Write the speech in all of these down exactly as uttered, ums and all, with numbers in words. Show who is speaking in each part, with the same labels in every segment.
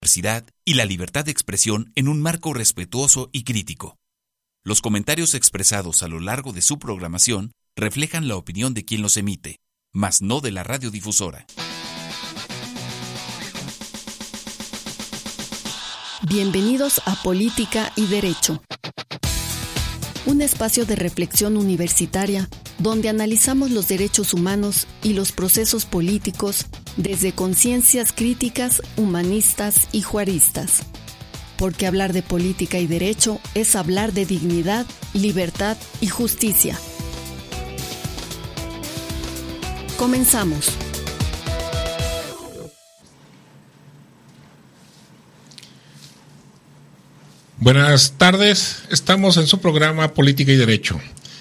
Speaker 1: diversidad y la libertad de expresión en un marco respetuoso y crítico. Los comentarios expresados a lo largo de su programación reflejan la opinión de quien los emite, mas no de la radiodifusora.
Speaker 2: Bienvenidos a Política y Derecho, un espacio de reflexión universitaria donde analizamos los derechos humanos y los procesos políticos desde conciencias críticas, humanistas y juaristas. Porque hablar de política y derecho es hablar de dignidad, libertad y justicia. Comenzamos.
Speaker 3: Buenas tardes, estamos en su programa Política y Derecho.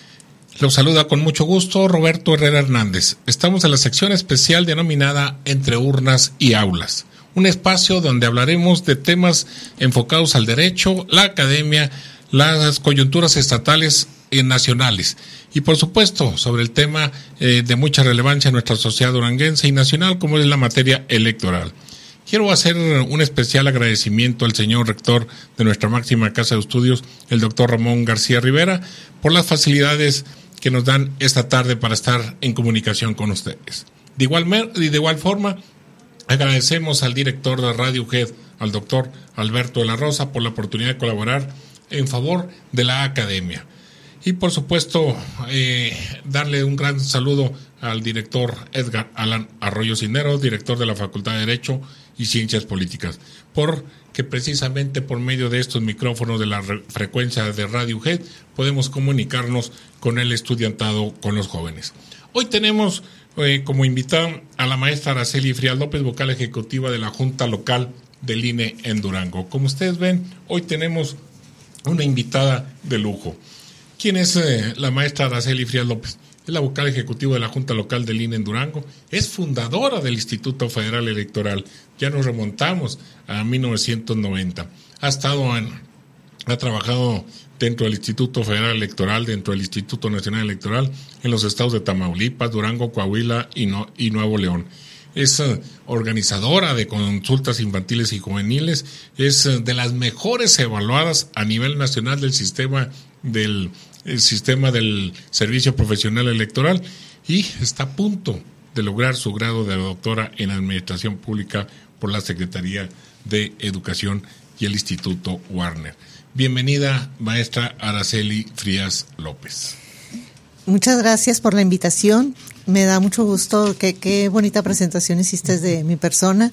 Speaker 3: Los saluda con mucho gusto Roberto Herrera Hernández. Estamos en la sección especial denominada Entre Urnas y Aulas, un espacio donde hablaremos de temas enfocados al derecho, la academia, las coyunturas estatales y nacionales, y por supuesto sobre el tema eh, de mucha relevancia en nuestra sociedad duranguense y nacional, como es la materia electoral. Quiero hacer un especial agradecimiento al señor rector de nuestra máxima casa de estudios, el doctor Ramón García Rivera, por las facilidades que nos dan esta tarde para estar en comunicación con ustedes. De igual, de igual forma, agradecemos al director de Radio U G E D, al doctor Alberto de la Rosa, por la oportunidad de colaborar en favor de la academia. Y por supuesto, eh, darle un gran saludo al director Edgar Alan Arroyo Cisneros, director de la Facultad de Derecho y Ciencias Políticas, porque precisamente por medio de estos micrófonos de la re- frecuencia de Radio U G E D podemos comunicarnos con el estudiantado, con los jóvenes. Hoy tenemos eh, como invitada a la maestra Araceli Frías López, vocal ejecutiva de la Junta Local del I N E en Durango. Como ustedes ven, hoy tenemos una invitada de lujo. ¿Quién es eh, la maestra Araceli Frías López? Es la vocal ejecutiva de la Junta Local del I N E en Durango, es fundadora del Instituto Federal Electoral, ya nos remontamos a mil novecientos noventa. Ha estado en, ha trabajado dentro del Instituto Federal Electoral, dentro del Instituto Nacional Electoral, en los estados de Tamaulipas, Durango, Coahuila y, no, y Nuevo León. Es uh, organizadora de consultas infantiles y juveniles, es uh, de las mejores evaluadas a nivel nacional del sistema del el sistema del Servicio Profesional Electoral y está a punto de lograr su grado de doctora en Administración Pública por la Secretaría de Educación y el Instituto Warner. Bienvenida, maestra Araceli Frías López.
Speaker 4: Muchas gracias por la invitación. Me da mucho gusto. Qué, qué bonita presentación hiciste de mi persona.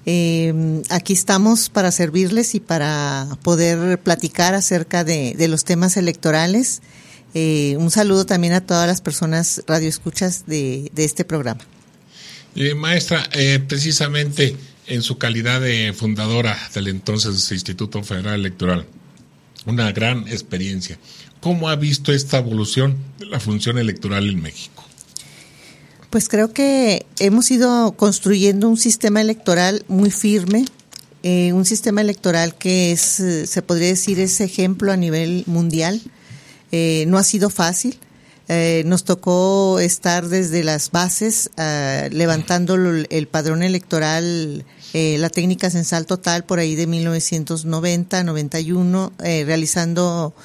Speaker 4: Eh, aquí estamos para servirles y para poder platicar acerca de, de los temas electorales. Eh, un saludo también a todas las personas radioescuchas de, de este programa.
Speaker 3: Eh, maestra, eh, precisamente en su calidad de fundadora del entonces Instituto Federal Electoral, una gran experiencia. ¿Cómo ha visto esta evolución de la función electoral en México?
Speaker 4: Pues creo que hemos ido construyendo un sistema electoral muy firme, eh, un sistema electoral que es, se podría decir, es ejemplo a nivel mundial. Eh, no ha sido fácil. Eh, nos tocó estar desde las bases, uh, levantando el padrón electoral, eh, la técnica censal total por ahí de mil novecientos noventa, noventa y uno, eh, realizando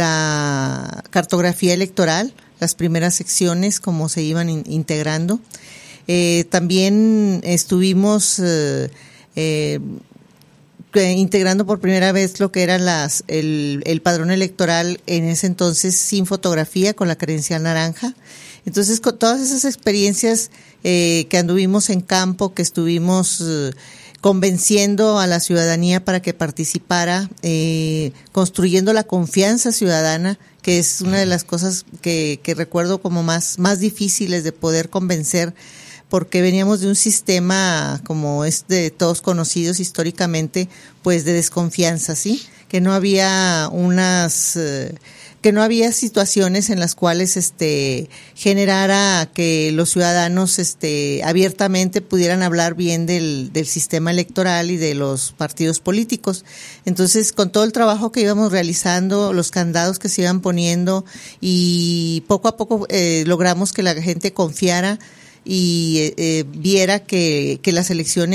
Speaker 4: la cartografía electoral, las primeras secciones, cómo se iban in- integrando. Eh, también estuvimos eh, eh, integrando por primera vez lo que era las, el, el padrón electoral en ese entonces sin fotografía, con la credencial naranja. Entonces, con todas esas experiencias eh, que anduvimos en campo, que estuvimos eh, convenciendo a la ciudadanía para que participara, eh, construyendo la confianza ciudadana, que es una de las cosas que, que recuerdo como más, más difíciles de poder convencer, porque veníamos de un sistema, como es de todos conocidos históricamente, pues de desconfianza, ¿sí? Que no había unas, eh, que no había situaciones en las cuales este generara que los ciudadanos este abiertamente pudieran hablar bien del, del sistema electoral y de los partidos políticos. Entonces, con todo el trabajo que íbamos realizando, los candados que se iban poniendo y poco a poco eh, logramos que la gente confiara y eh, viera que, que las elecciones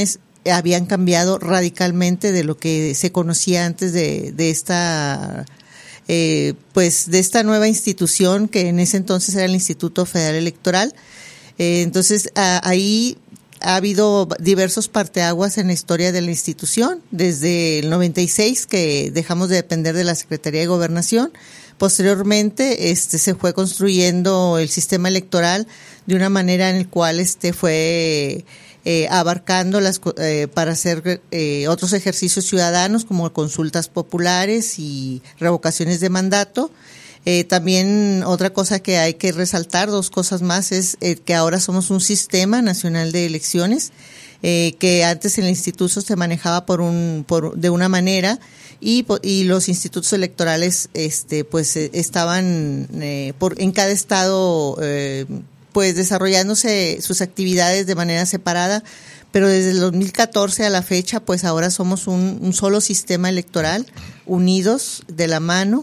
Speaker 4: habían cambiado radicalmente de lo que se conocía antes de, de esta eh, pues de esta nueva institución que en ese entonces era el Instituto Federal Electoral. Eh, entonces a, ahí ha habido diversos parteaguas en la historia de la institución, desde el noventa y seis que dejamos de depender de la Secretaría de Gobernación. Posteriormente este se fue construyendo el sistema electoral de una manera en el cual este fue eh, abarcando las eh, para hacer eh, otros ejercicios ciudadanos como consultas populares y revocaciones de mandato. Eh, también otra cosa que hay que resaltar, dos cosas más, es eh, que ahora somos un sistema nacional de elecciones, eh, que antes el instituto se manejaba por un por de una manera y y los institutos electorales este pues eh, estaban eh, por en cada estado eh, pues desarrollándose sus actividades de manera separada, pero desde el dos mil catorce a la fecha pues ahora somos un, un solo sistema electoral, unidos de la mano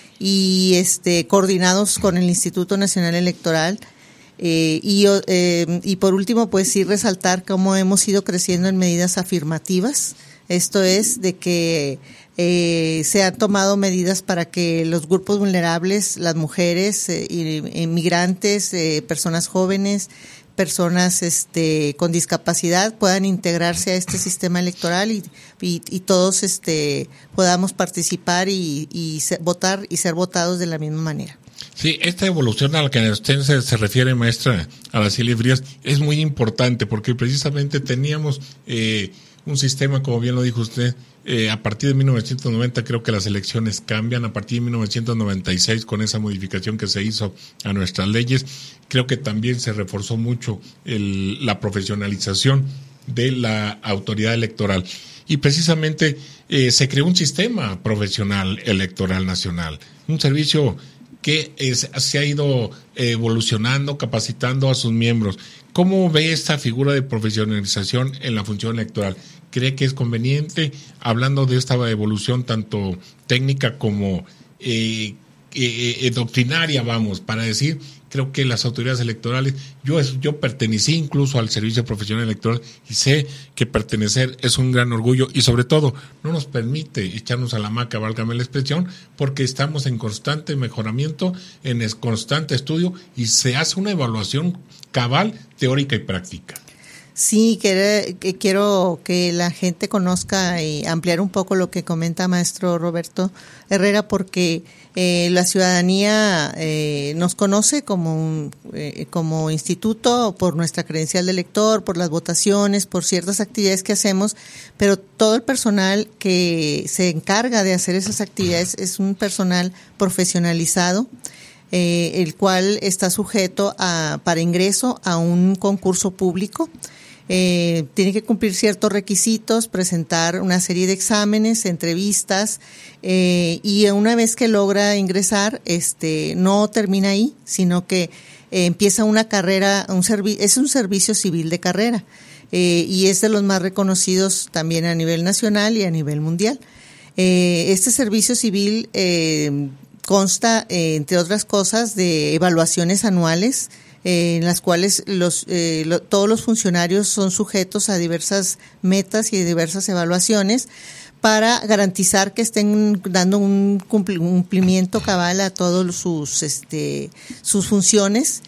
Speaker 4: y este coordinados con el Instituto Nacional Electoral. Eh, y, eh, y por último, pues sí resaltar cómo hemos ido creciendo en medidas afirmativas. Esto es de que eh, se han tomado medidas para que los grupos vulnerables, las mujeres, eh, inmigrantes, eh, personas jóvenes, personas este con discapacidad puedan integrarse a este sistema electoral y, y, y todos este podamos participar y, y se, votar y ser votados de la misma manera.
Speaker 3: Sí, esta evolución a la que usted se, se refiere, maestra Araceli Frías, es muy importante porque precisamente teníamos eh, un sistema, como bien lo dijo usted, eh, a partir de mil novecientos noventa creo que las elecciones cambian, a partir de mil novecientos noventa y seis con esa modificación que se hizo a nuestras leyes, creo que también se reforzó mucho el, la profesionalización de la autoridad electoral y precisamente eh, se creó un sistema profesional electoral nacional, un servicio que es, se ha ido evolucionando, capacitando a sus miembros. ¿Cómo ve esta figura de profesionalización en la función electoral? ¿Cree que es conveniente, hablando de esta evolución tanto técnica como eh, eh, eh, doctrinaria, vamos, para decir, creo que las autoridades electorales, yo yo pertenecí incluso al servicio profesional electoral y sé que pertenecer es un gran orgullo y sobre todo no nos permite echarnos a la hamaca, válgame la expresión, porque estamos en constante mejoramiento, en constante estudio y se hace una evaluación cabal, teórica y práctica.
Speaker 4: Sí, que, que quiero que la gente conozca y ampliar un poco lo que comenta maestro Roberto Herrera, porque eh, la ciudadanía eh, nos conoce como un, eh, como instituto por nuestra credencial de elector, por las votaciones, por ciertas actividades que hacemos, pero todo el personal que se encarga de hacer esas actividades es un personal profesionalizado, eh, el cual está sujeto a para ingreso a un concurso público. Eh, tiene que cumplir ciertos requisitos, presentar una serie de exámenes, entrevistas, eh, y una vez que logra ingresar, este, no termina ahí, sino que eh, empieza una carrera, un servi- es un servicio civil de carrera, eh, y es de los más reconocidos también a nivel nacional y a nivel mundial. Eh, este servicio civil eh, consta, eh, entre otras cosas, de evaluaciones anuales, en las cuales los eh, lo, todos los funcionarios son sujetos a diversas metas y diversas evaluaciones para garantizar que estén dando un cumplimiento cabal a todos sus este sus funciones.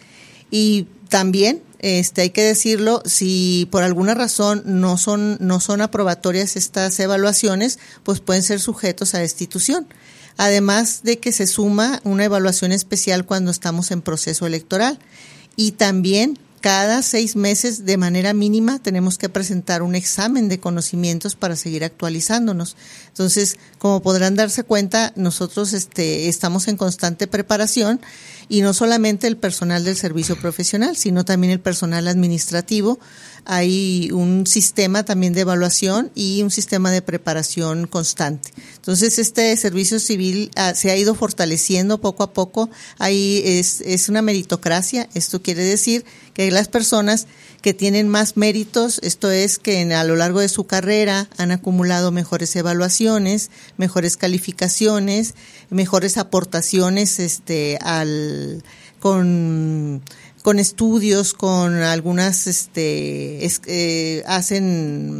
Speaker 4: Y también este hay que decirlo, si por alguna razón no son no son aprobatorias estas evaluaciones, pues pueden ser sujetos a destitución. Además de que se suma una evaluación especial cuando estamos en proceso electoral. Y también cada seis meses de manera mínima tenemos que presentar un examen de conocimientos para seguir actualizándonos. Entonces, como podrán darse cuenta, nosotros este, estamos en constante preparación y no solamente el personal del servicio profesional, sino también el personal administrativo. Hay un sistema también de evaluación y un sistema de preparación constante. Entonces, este servicio civil uh, se ha ido fortaleciendo poco a poco. Ahí es, es una meritocracia. Esto quiere decir que hay las personas que tienen más méritos, esto es que en, a lo largo de su carrera han acumulado mejores evaluaciones, mejores calificaciones, mejores aportaciones este al con con estudios, con algunas este es, eh, hacen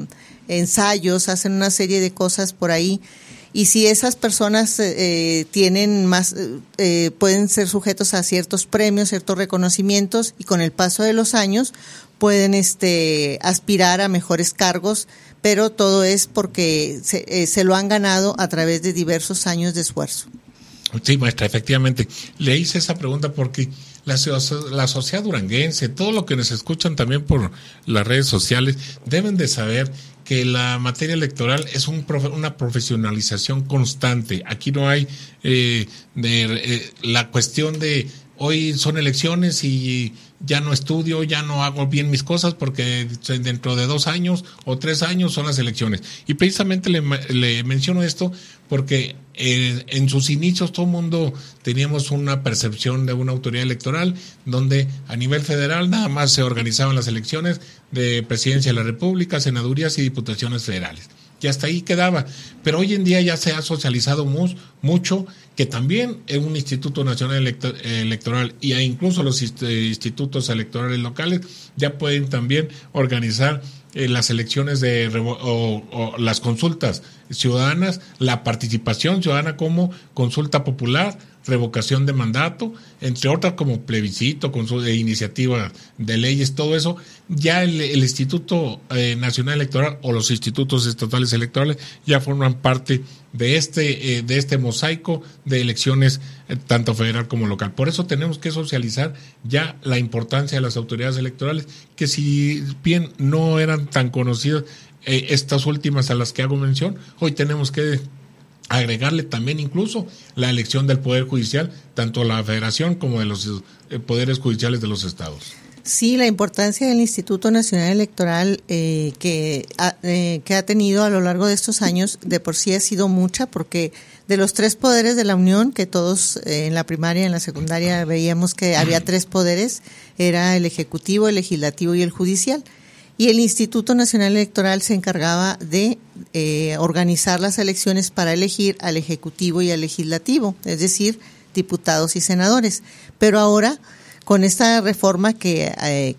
Speaker 4: ensayos, hacen una serie de cosas por ahí. Y si esas personas eh, tienen más, eh, pueden ser sujetos a ciertos premios, ciertos reconocimientos, y con el paso de los años pueden este, aspirar a mejores cargos, pero todo es porque se, eh, se lo han ganado a través de diversos años de esfuerzo.
Speaker 3: Sí, maestra, efectivamente. Le hice esa pregunta porque la, la sociedad duranguense, todo lo que nos escuchan también por las redes sociales, deben de saber que la materia electoral es un profe, una profesionalización constante. Aquí no hay eh, de, eh, la cuestión de hoy son elecciones y ya no estudio, ya no hago bien mis cosas porque dentro de dos años o tres años son las elecciones. Y precisamente le, le menciono esto porque eh, en sus inicios todo el mundo teníamos una percepción de una autoridad electoral donde a nivel federal nada más se organizaban las elecciones de presidencia de la República, senadurías y diputaciones federales. Y hasta ahí quedaba. Pero hoy en día ya se ha socializado mu- mucho que también en un Instituto Nacional Electo- Electoral e incluso los ist- institutos electorales locales ya pueden también organizar eh, las elecciones de revo- o, o las consultas ciudadanas, la participación ciudadana como consulta popular, revocación de mandato, entre otras como plebiscito, consulta de iniciativa de leyes, todo eso, ya el, el Instituto eh, Nacional Electoral o los institutos estatales electorales ya forman parte de este eh, de este mosaico de elecciones eh, tanto federal como local. Por eso tenemos que socializar ya la importancia de las autoridades electorales, que si bien no eran tan conocidas eh, estas últimas a las que hago mención, hoy tenemos que agregarle también incluso la elección del Poder Judicial, tanto la Federación como de los eh, poderes judiciales de los estados.
Speaker 4: Sí, la importancia del Instituto Nacional Electoral eh, que, ha, eh, que ha tenido a lo largo de estos años de por sí ha sido mucha, porque de los tres poderes de la Unión, que todos eh, en la primaria y en la secundaria veíamos que había tres poderes, era el Ejecutivo, el Legislativo y el Judicial. Y el Instituto Nacional Electoral se encargaba de eh, organizar las elecciones para elegir al Ejecutivo y al Legislativo, es decir, diputados y senadores. Pero ahora, con esta reforma que, eh,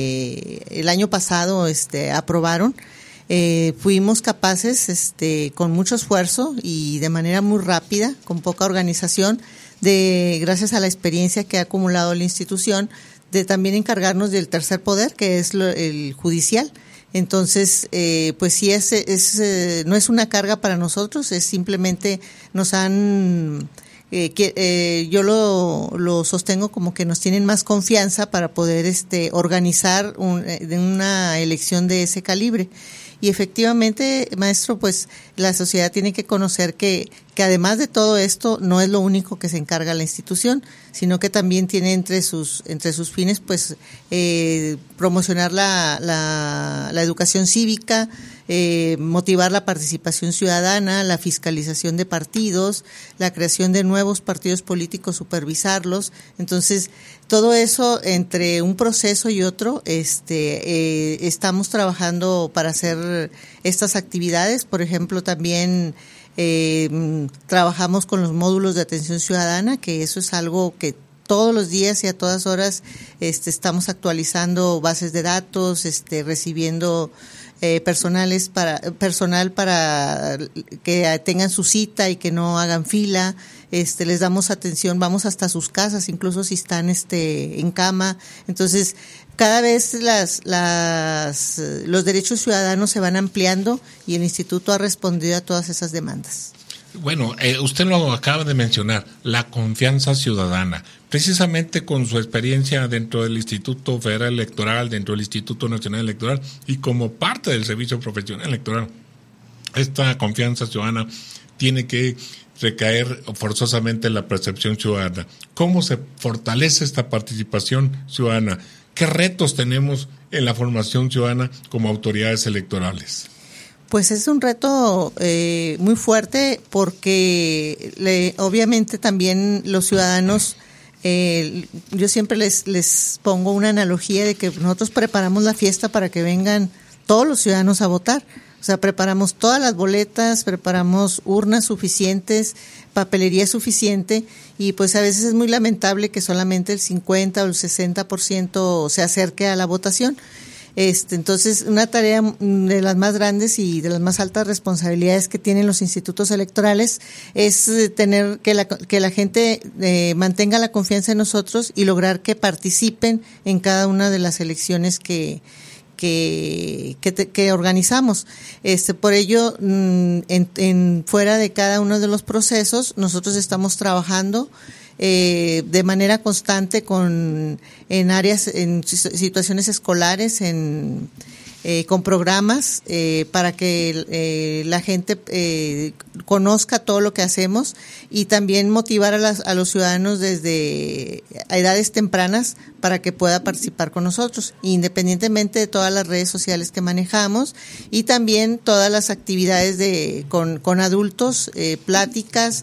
Speaker 4: que el año pasado este, aprobaron, eh, fuimos capaces, este, con mucho esfuerzo y de manera muy rápida, con poca organización, de gracias a la experiencia que ha acumulado la institución, de también encargarnos del tercer poder, que es lo, el judicial. Entonces, eh, pues sí, es, es eh, no es una carga para nosotros, es simplemente nos han, eh, que, eh, yo lo, lo sostengo como que nos tienen más confianza para poder este organizar un, una elección de ese calibre. Y efectivamente, maestro, pues la sociedad tiene que conocer que, que además de todo esto no es lo único que se encarga la institución, sino que también tiene entre sus entre sus fines pues eh, promocionar la, la, la educación cívica, eh, motivar la participación ciudadana, la fiscalización de partidos, la creación de nuevos partidos políticos, supervisarlos. Entonces, todo eso entre un proceso y otro, este, eh, estamos trabajando para hacer estas actividades. Por ejemplo, también eh, trabajamos con los módulos de atención ciudadana, que eso es algo que todos los días y a todas horas este, estamos actualizando bases de datos, este, recibiendo eh, personales para personal para que tengan su cita y que no hagan fila. Este, les damos atención, vamos hasta sus casas, incluso si están este en cama. Entonces, cada vez las las los derechos ciudadanos se van ampliando y el instituto ha respondido a todas esas demandas.
Speaker 3: Bueno, eh, usted lo acaba de mencionar, la confianza ciudadana. Precisamente con su experiencia dentro del Instituto Federal Electoral, dentro del Instituto Nacional Electoral y como parte del Servicio Profesional Electoral, esta confianza ciudadana tiene que recaer forzosamente en la percepción ciudadana. ¿Cómo se fortalece esta participación ciudadana? ¿Qué retos tenemos en la formación ciudadana como autoridades electorales?
Speaker 4: Pues es un reto eh, muy fuerte porque le, obviamente también los ciudadanos, eh, yo siempre les, les pongo una analogía de que nosotros preparamos la fiesta para que vengan todos los ciudadanos a votar. O sea, preparamos todas las boletas, preparamos urnas suficientes, papelería suficiente y pues a veces es muy lamentable que solamente el cincuenta o el sesenta por ciento se acerque a la votación. Este, entonces, una tarea de las más grandes y de las más altas responsabilidades que tienen los institutos electorales es tener que la, que la gente eh, mantenga la confianza en nosotros y lograr que participen en cada una de las elecciones que que que, te, que organizamos. Este, por ello, en, en fuera de cada uno de los procesos, nosotros estamos trabajando Eh, de manera constante con en áreas, en situaciones escolares, en eh, con programas eh, para que eh, la gente eh, conozca todo lo que hacemos y también motivar a, las, a los ciudadanos desde a edades tempranas para que pueda participar con nosotros, independientemente de todas las redes sociales que manejamos y también todas las actividades de con, con adultos, eh, pláticas,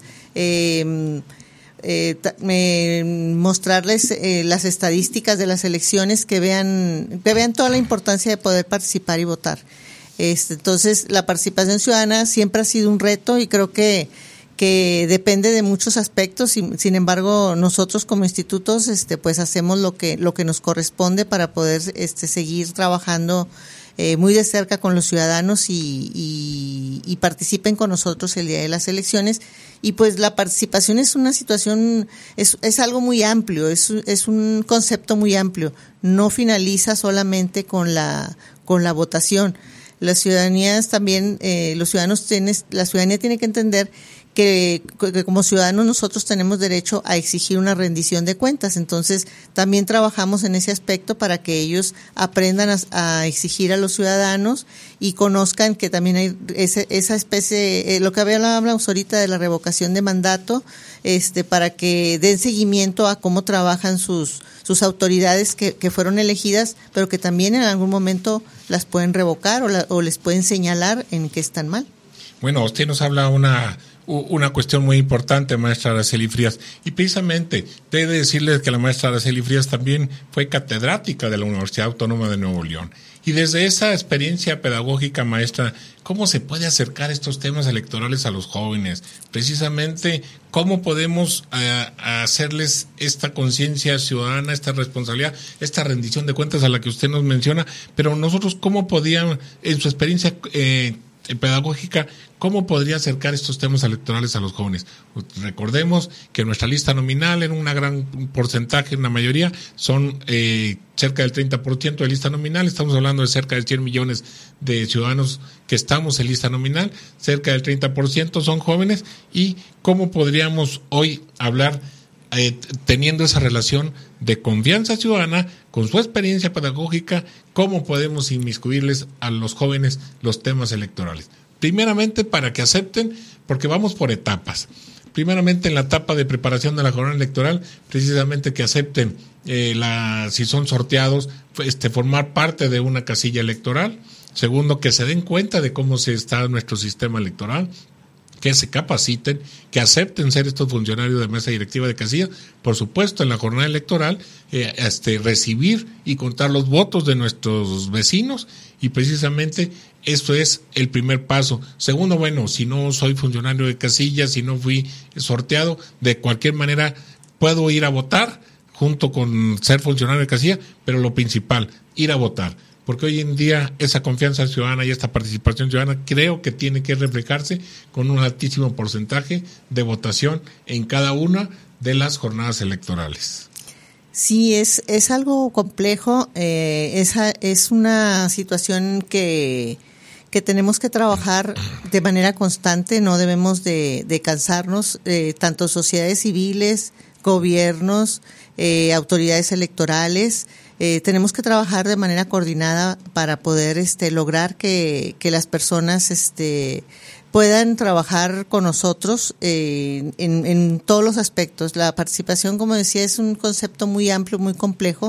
Speaker 4: eh, Eh, eh, mostrarles eh, las estadísticas de las elecciones, que vean que vean toda la importancia de poder participar y votar. Este, entonces, la participación ciudadana siempre ha sido un reto y creo que que depende de muchos aspectos y, sin embargo, nosotros como institutos este pues hacemos lo que lo que nos corresponde para poder este seguir trabajando Eh, muy de cerca con los ciudadanos y, y, y participen con nosotros el día de las elecciones. Y pues la participación es una situación, es, es algo muy amplio, es, es un concepto muy amplio. No finaliza solamente con la, con la votación. Las ciudadanías también, eh, los ciudadanos tienen, la ciudadanía tiene que entender que, que como ciudadanos nosotros tenemos derecho a exigir una rendición de cuentas. Entonces, también trabajamos en ese aspecto para que ellos aprendan a, a exigir a los ciudadanos y conozcan que también hay ese, esa especie, eh, lo que hablamos ahorita de la revocación de mandato, este, para que den seguimiento a cómo trabajan sus, sus autoridades que, que fueron elegidas, pero que también en algún momento las pueden revocar o, la, o les pueden señalar en que están mal.
Speaker 3: Bueno, usted nos habla una una cuestión muy importante, maestra Araceli Frías, y precisamente debe decirles que la maestra Araceli Frías también fue catedrática de la Universidad Autónoma de Nuevo León. Y desde esa experiencia pedagógica, maestra, ¿cómo se puede acercar estos temas electorales a los jóvenes? Precisamente, ¿cómo podemos uh, hacerles esta conciencia ciudadana, esta responsabilidad, esta rendición de cuentas a la que usted nos menciona? Pero nosotros, ¿cómo podían, en su experiencia eh, pedagógica, cómo podría acercar estos temas electorales a los jóvenes? Recordemos que nuestra lista nominal, en un gran porcentaje, en una mayoría, son eh, cerca del treinta por ciento de lista nominal. Estamos hablando de cerca de cien millones de ciudadanos que estamos en lista nominal, cerca del treinta por ciento son jóvenes. ¿Y cómo podríamos hoy hablar eh, teniendo esa relación de confianza ciudadana con su experiencia pedagógica? ¿Cómo podemos inmiscuirles a los jóvenes los temas electorales? Primeramente, para que acepten, porque vamos por etapas. Primeramente, en la etapa de preparación de la jornada electoral, precisamente que acepten, eh, la, si son sorteados, este, formar parte de una casilla electoral. Segundo, que se den cuenta de cómo se está nuestro sistema electoral, que se capaciten, que acepten ser estos funcionarios de mesa directiva de casilla. Por supuesto, en la jornada electoral, eh, este, recibir y contar los votos de nuestros vecinos, y precisamente esto es el primer paso. Segundo, bueno, si no soy funcionario de casilla, si no fui sorteado, de cualquier manera puedo ir a votar junto con ser funcionario de casilla, pero lo principal, ir a votar. Porque hoy en día esa confianza ciudadana y esta participación ciudadana creo que tiene que reflejarse con un altísimo porcentaje de votación en cada una de las jornadas electorales.
Speaker 4: Sí, es es algo complejo, eh, esa es una situación que que tenemos que trabajar de manera constante, no debemos de, de cansarnos, eh, tanto sociedades civiles, gobiernos, eh, autoridades electorales. Eh, tenemos que trabajar de manera coordinada para poder este lograr que, que las personas este puedan trabajar con nosotros eh, en, en todos los aspectos. La participación, como decía, es un concepto muy amplio, muy complejo,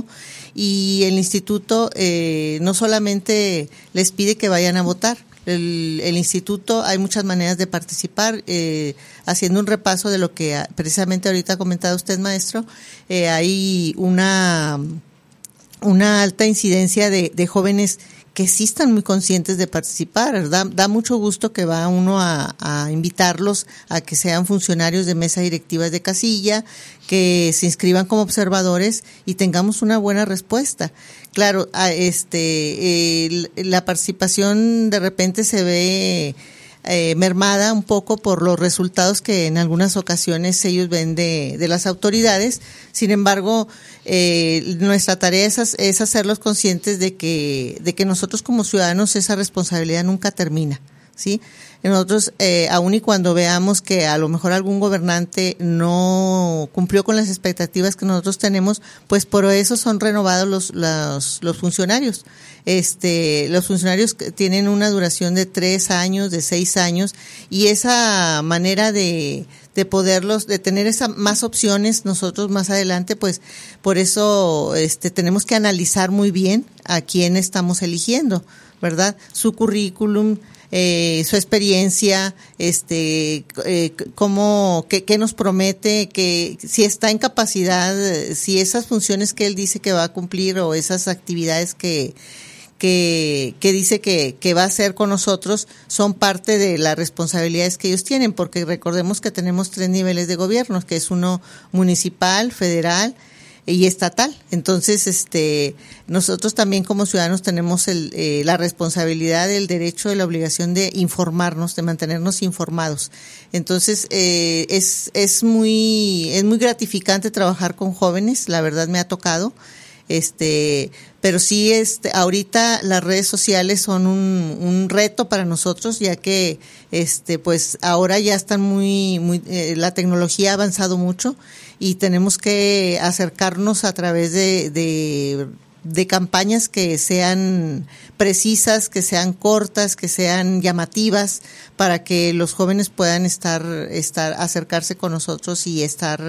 Speaker 4: y el instituto eh, no solamente les pide que vayan a votar. El, el instituto, hay muchas maneras de participar. Eh, haciendo un repaso de lo que precisamente ahorita ha comentado usted, maestro, eh, hay una una alta incidencia de, de jóvenes que sí están muy conscientes de participar. Da, da mucho gusto que va uno a, a invitarlos a que sean funcionarios de mesa directiva de casilla, que se inscriban como observadores y tengamos una buena respuesta. Claro, a este eh, la participación de repente se ve eh, mermada un poco por los resultados que en algunas ocasiones ellos ven de, de las autoridades. Sin embargo, eh, nuestra tarea es, es hacerlos conscientes de que, de que nosotros como ciudadanos esa responsabilidad nunca termina, ¿sí? Nosotros, eh, aun y cuando veamos que a lo mejor algún gobernante no cumplió con las expectativas que nosotros tenemos, pues por eso son renovados los, los, los funcionarios. Este, los funcionarios tienen una duración de tres años, de seis años, y esa manera de, de poderlos, de tener esa más opciones nosotros más adelante, pues por eso, este, tenemos que analizar muy bien a quién estamos eligiendo, ¿verdad? Su currículum, Eh, su experiencia, este, eh, cómo, qué, qué nos promete, que si está en capacidad, si esas funciones que él dice que va a cumplir o esas actividades que que, que dice que, que va a hacer con nosotros son parte de las responsabilidades que ellos tienen, porque recordemos que tenemos tres niveles de gobierno, que es uno municipal, federal y estatal. Entonces, este, nosotros también como ciudadanos tenemos el, eh, la responsabilidad, el derecho y la obligación de informarnos, de mantenernos informados. Entonces, eh, es, es muy, es muy gratificante trabajar con jóvenes, la verdad me ha tocado. Este, pero sí, este, ahorita las redes sociales son un, un reto para nosotros, ya que, este, pues ahora ya están muy, muy, eh, la tecnología ha avanzado mucho y tenemos que acercarnos a través de, de, de campañas que sean precisas, que sean cortas, que sean llamativas, para que los jóvenes puedan estar, estar, acercarse con nosotros y estar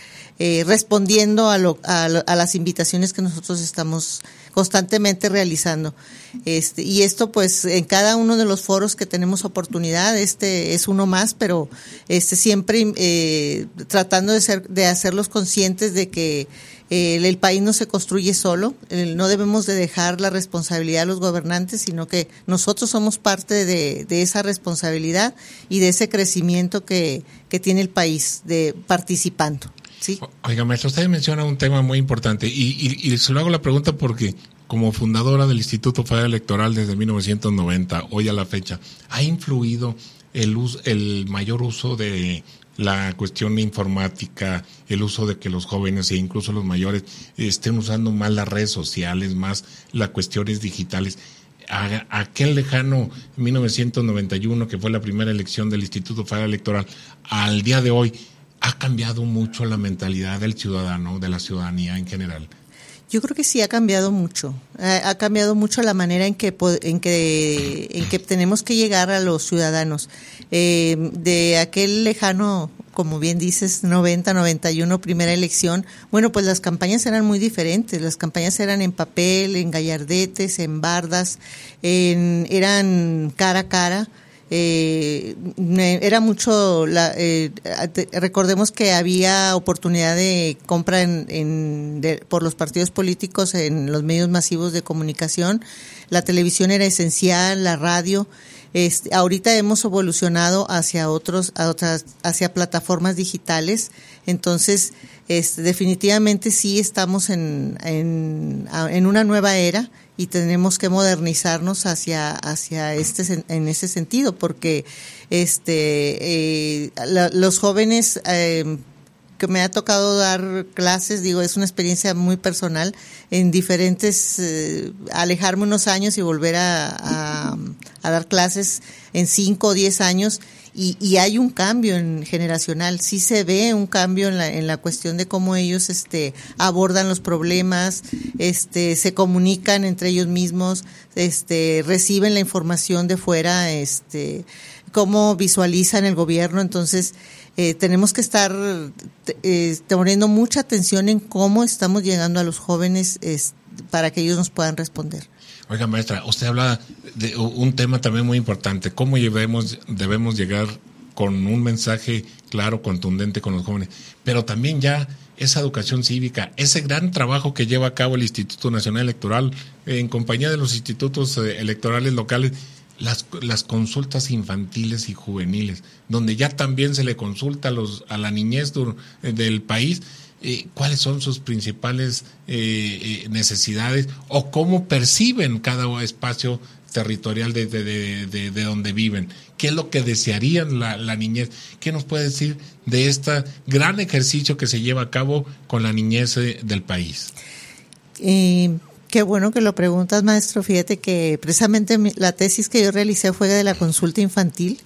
Speaker 4: eh, respondiendo a, lo, a, a las invitaciones que nosotros estamos constantemente realizando. Este, y esto pues en cada uno de los foros que tenemos oportunidad, este es uno más, pero este siempre eh, tratando de ser, de hacerlos conscientes de que eh, el, el país no se construye solo, eh, no debemos de dejar la responsabilidad a los gobernantes, sino que nosotros somos parte de, de esa responsabilidad y de ese crecimiento que, que tiene el país de participando. ¿Sí?
Speaker 3: Oiga, maestra, usted menciona un tema muy importante y, y, y se lo hago la pregunta porque como fundadora del Instituto Federal Electoral desde mil novecientos noventa, hoy a la fecha, ¿ha influido el, uso, el mayor uso de la cuestión informática, el uso de que los jóvenes e incluso los mayores estén usando más las redes sociales, más las cuestiones digitales? A, a aquel lejano mil novecientos noventa y uno, que fue la primera elección del Instituto Federal Electoral, al día de hoy, ¿ha cambiado mucho la mentalidad del ciudadano, de la ciudadanía en general?
Speaker 4: Yo creo que sí ha cambiado mucho. Ha, ha cambiado mucho la manera en que en que en que tenemos que llegar a los ciudadanos. Eh, de aquel lejano, como bien dices, noventa, noventa y uno, primera elección, bueno, pues las campañas eran muy diferentes. Las campañas eran en papel, en gallardetes, en bardas, en, eran cara a cara. Eh, era mucho la, eh, recordemos que había oportunidad de compra en, en de, por los partidos políticos en los medios masivos de comunicación. La televisión era esencial, la radio. Este, ahorita hemos evolucionado hacia otros, a otras, hacia plataformas digitales. Entonces, este, definitivamente sí estamos en, en, en una nueva era y tenemos que modernizarnos hacia, hacia este, en ese sentido, porque este, eh, la, los jóvenes, eh, que me ha tocado dar clases, digo, es una experiencia muy personal, en diferentes, eh, alejarme unos años y volver a, a, a dar clases en cinco o diez años, y, y hay un cambio en generacional, sí se ve un cambio en la, en la cuestión de cómo ellos este, abordan los problemas, este, se comunican entre ellos mismos, este, reciben la información de fuera, este, cómo visualizan el gobierno. Entonces, Eh, tenemos que estar eh, poniendo mucha atención en cómo estamos llegando a los jóvenes eh, para que ellos nos puedan responder.
Speaker 3: Oiga, maestra, usted habla de un tema también muy importante, cómo debemos, debemos llegar con un mensaje claro, contundente con los jóvenes, pero también ya esa educación cívica, ese gran trabajo que lleva a cabo el Instituto Nacional Electoral eh, en compañía de los institutos eh, electorales locales, las, las consultas infantiles y juveniles, donde ya también se le consulta a, los, a la niñez dur, eh, del país eh, cuáles son sus principales eh, eh, necesidades o cómo perciben cada espacio territorial de, de, de, de, de donde viven, qué es lo que desearían la, la niñez. ¿Qué nos puede decir de este gran ejercicio que se lleva a cabo con la niñez eh, del país?
Speaker 4: Eh, qué bueno que lo preguntas, maestro. Fíjate que precisamente mi, la tesis que yo realicé fue de la consulta infantil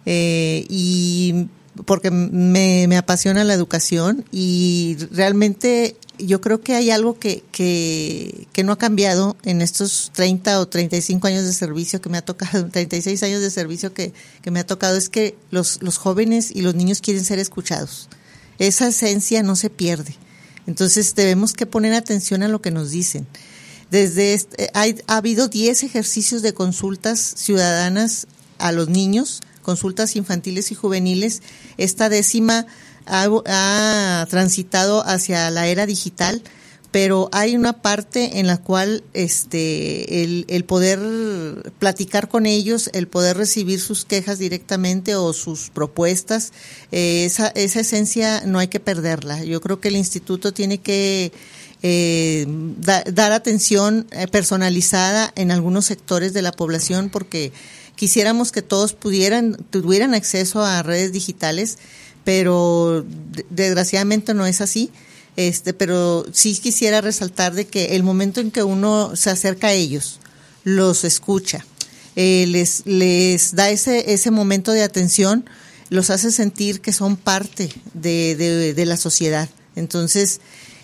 Speaker 4: eh, y porque me, me apasiona la educación y realmente yo creo que hay algo que, que, que no ha cambiado en estos treinta o treinta y cinco años de servicio que me ha tocado, treinta y seis años de servicio que, que me ha tocado, es que los, los jóvenes y los niños quieren ser escuchados. Esa esencia no se pierde. Entonces debemos que poner atención a lo que nos dicen. Desde este, hay, ha habido diez ejercicios de consultas ciudadanas a los niños, consultas infantiles y juveniles. Esta décima ha, ha transitado hacia la era digital, pero hay una parte en la cual este el, el poder platicar con ellos, el poder recibir sus quejas directamente o sus propuestas, eh, esa, esa esencia no hay que perderla. Yo creo que el instituto tiene que eh, da, dar atención personalizada en algunos sectores de la población, porque quisiéramos que todos pudieran, tuvieran acceso a redes digitales, pero desgraciadamente no es así. Este, pero sí quisiera resaltar de que el momento en que uno se acerca a ellos, los escucha, eh, les, les da ese, ese momento de atención, los hace sentir que son parte de, de, de la sociedad. Entonces,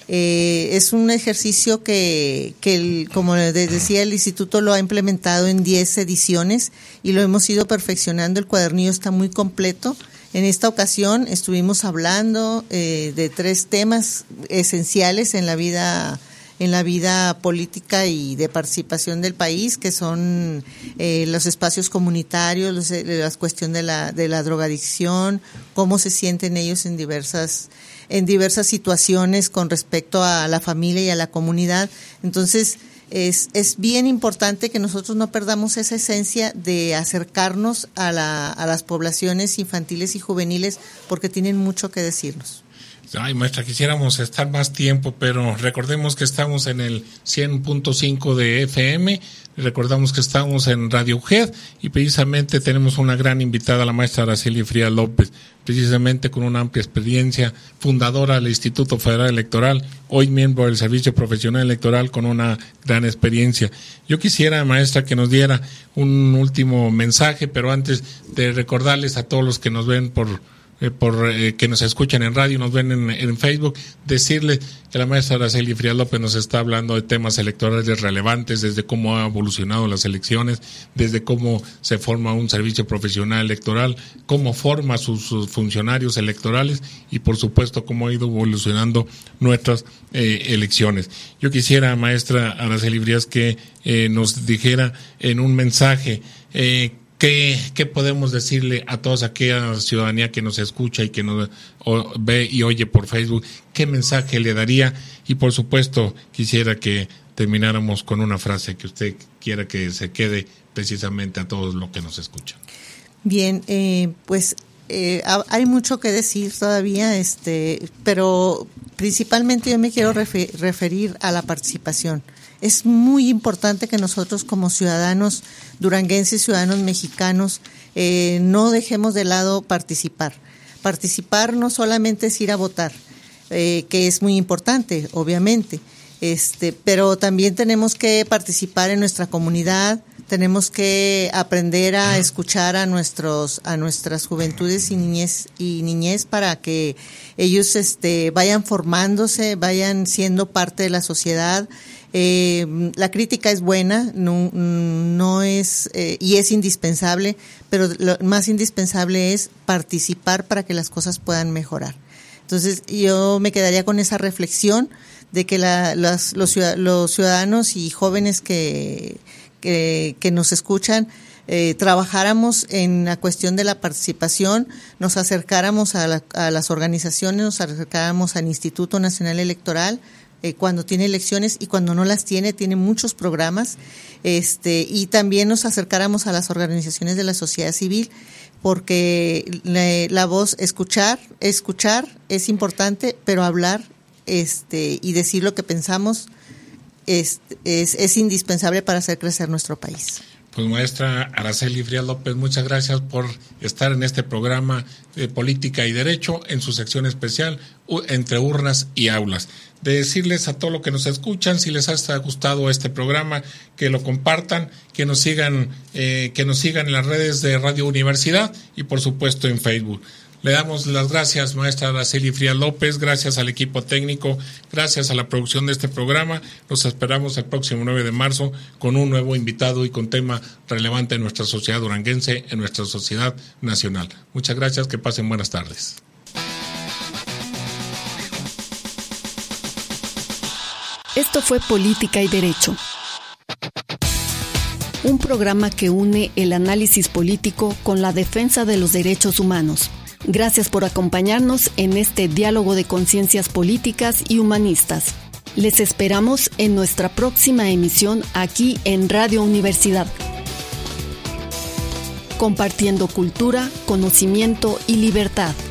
Speaker 4: eh, es un ejercicio que, que el, como les decía, el instituto lo ha implementado en diez ediciones y lo hemos ido perfeccionando. El cuadernillo está muy completo. En esta ocasión estuvimos hablando eh, de tres temas esenciales en la vida en la vida política y de participación del país, que son eh, los espacios comunitarios, los, la cuestión de la de la drogadicción, cómo se sienten ellos en diversas en diversas situaciones con respecto a la familia y a la comunidad. Entonces, Es, es bien importante que nosotros no perdamos esa esencia de acercarnos a, la, a las poblaciones infantiles y juveniles, porque tienen mucho que decirnos.
Speaker 3: Ay, maestra, quisiéramos estar más tiempo, pero recordemos que estamos en el cien punto cinco de F M, recordamos que estamos en Radio U G E D y precisamente tenemos una gran invitada, la maestra Araceli Frías López, precisamente con una amplia experiencia, fundadora del Instituto Federal Electoral, hoy miembro del Servicio Profesional Electoral con una gran experiencia. Yo quisiera, maestra, que nos diera un último mensaje, pero antes de recordarles a todos los que nos ven por Eh, por eh, que nos escuchan en radio, nos ven en, en Facebook, decirle que la maestra Araceli Frías López nos está hablando de temas electorales relevantes, desde cómo ha evolucionado las elecciones, desde cómo se forma un servicio profesional electoral, cómo forma sus, sus funcionarios electorales y por supuesto cómo ha ido evolucionando nuestras eh, elecciones. Yo quisiera, maestra Araceli Frías, que eh, nos dijera en un mensaje eh, ¿Qué, ¿Qué podemos decirle a toda aquella ciudadanía que nos escucha y que nos o, ve y oye por Facebook? ¿Qué mensaje le daría? Y por supuesto quisiera que termináramos con una frase que usted quiera que se quede precisamente a todos los que nos escuchan.
Speaker 4: Bien, eh, pues eh, hay mucho que decir todavía, este, pero principalmente yo me quiero refer, referir a la participación. Es muy importante que nosotros como ciudadanos duranguenses, ciudadanos mexicanos, eh, no dejemos de lado participar. Participar no solamente es ir a votar, eh, que es muy importante, obviamente, este, pero también tenemos que participar en nuestra comunidad, tenemos que aprender a escuchar a nuestros, a nuestras juventudes y niñez y niñez para que ellos este, vayan formándose, vayan siendo parte de la sociedad. Eh, la crítica es buena, no, no es eh, y es indispensable, pero lo más indispensable es participar para que las cosas puedan mejorar. Entonces, yo me quedaría con esa reflexión de que la, las, los, los ciudadanos y jóvenes que, que, que nos escuchan eh, trabajáramos en la cuestión de la participación, nos acercáramos a, la, a las organizaciones, nos acercáramos al Instituto Nacional Electoral, eh, cuando tiene elecciones y cuando no las tiene, tiene muchos programas, este, y también nos acercáramos a las organizaciones de la sociedad civil, porque la, la voz, escuchar, escuchar es importante, pero hablar este, y decir lo que pensamos es, es, es indispensable para hacer crecer nuestro país.
Speaker 3: Pues maestra Araceli Frías López, muchas gracias por estar en este programa de Política y Derecho en su sección especial Entre Urnas y Aulas. De decirles a todos los que nos escuchan, si les ha gustado este programa, que lo compartan, que nos sigan, eh, que nos sigan en las redes de Radio Universidad y por supuesto en Facebook. Le damos las gracias, maestra Araceli Frías López, gracias al equipo técnico, gracias a la producción de este programa. Los esperamos el próximo nueve de marzo con un nuevo invitado y con tema relevante en nuestra sociedad duranguense, en nuestra sociedad nacional. Muchas gracias, que pasen buenas tardes.
Speaker 2: Esto fue Política y Derecho, un programa que une el análisis político con la defensa de los derechos humanos. Gracias por acompañarnos en este diálogo de conciencias políticas y humanistas. Les esperamos en nuestra próxima emisión aquí en Radio Universidad. Compartiendo cultura, conocimiento y libertad.